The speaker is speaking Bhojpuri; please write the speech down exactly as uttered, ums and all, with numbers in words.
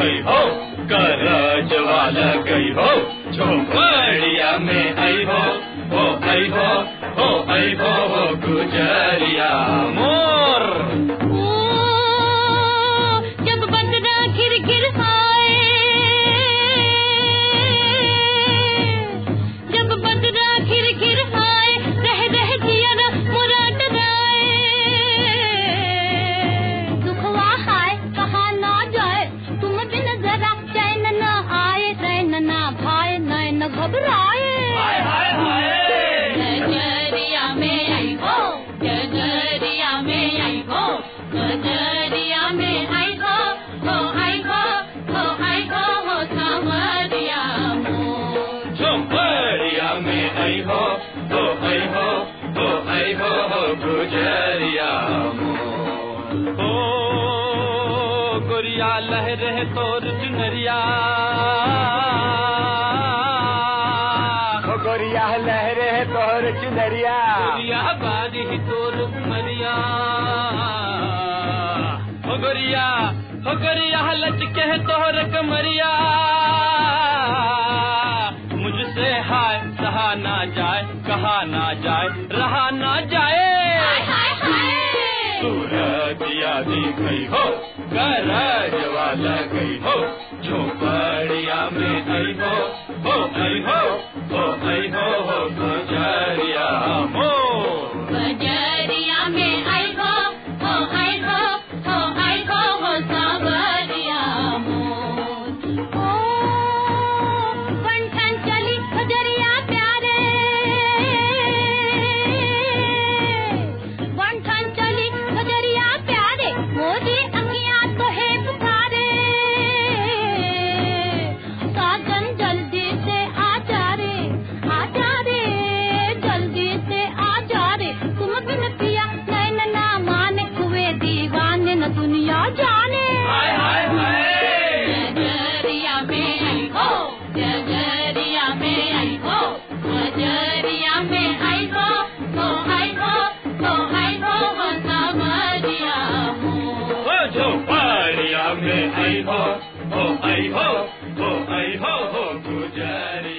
गई हो, करज वाला गई हो, झोपड़िया में आई हो, हो आई हो, हो आई हो, हो गुजरिया मोर। जब बदरा घिर घिर आए, जब बदरा घिर घिर आए, रह रह जिया न मुराद गाए। दुखवा हाय कहाँ ना जाए, तुम बिन जरा चैन न आए, चैन न भाए नैन घबराए। हाय हाय हाय गजरिया में आई हो, गजरिया में आई हो, गजरिया में आई हो, हो आई हो, हो आई हो, हो सांवरिया मोर। झोपड़िया में आई हो, हो आई हो, हो आई हो, हो गुजरिया मोर। ओ गुरिया लहरे तोर चुनरिया, गोरिया लहरे तोर चुनरिया, गोरिया बारी तोर उमरिया, हो गोरिया, हो गोरिया लचके तोहर कमरिया। मुझसे हाय सहा ना जाए, कहा ना जाए, रहा ना जाए। सूरतिया दी गई हो, करज वाला गई हो, झोपड़िया में आई हो, हो आई हो, हो आई हो, हो गुजरिया मोर। गजरिया में आई हो, हो आई हो, हो आई हो, हो सांवरिया मोर। ओ बंठन चली गजरिया प्यारे, बंठन चली गजरिया प्यारे, मोरी अखियाँ तो है पुकारे। साजन जल्दी से आ जा रे, आ जा रे, जल्दी से आ जा रे, तुम बिन पिया नैन ना माने, कुए दीवाने न दुनिया जाने। हाय हाय हाय गजरिया में आई हो, गजरिया में आई हो, गजरिया में आई हो, हो आई हो, हो आई हो, हो सांवरिया मोर। हो झोपड़िया में आई हो, हो आई हो, हो आई हो, हो गुजरिया।